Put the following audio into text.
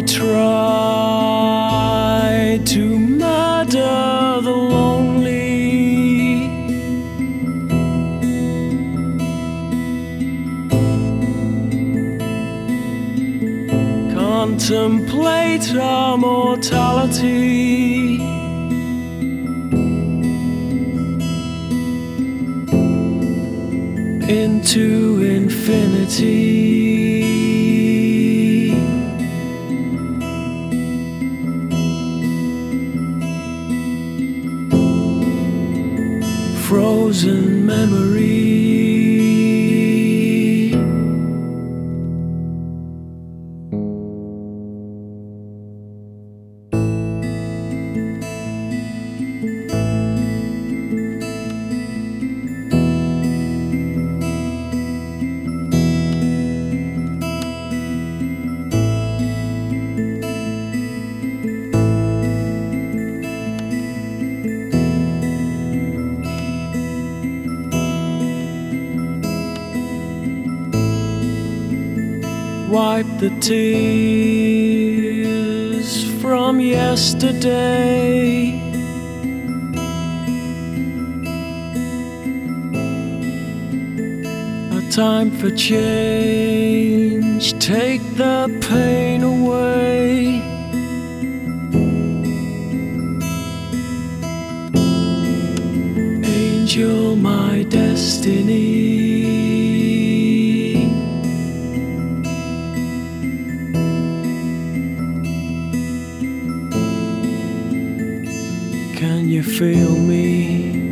try to murder the lonely. Contemplate our mortality. Into infinity. Frozen memory. Wipe the tears from yesterday. A time for change, take the pain away. Angel, my destiny. Can you feel me?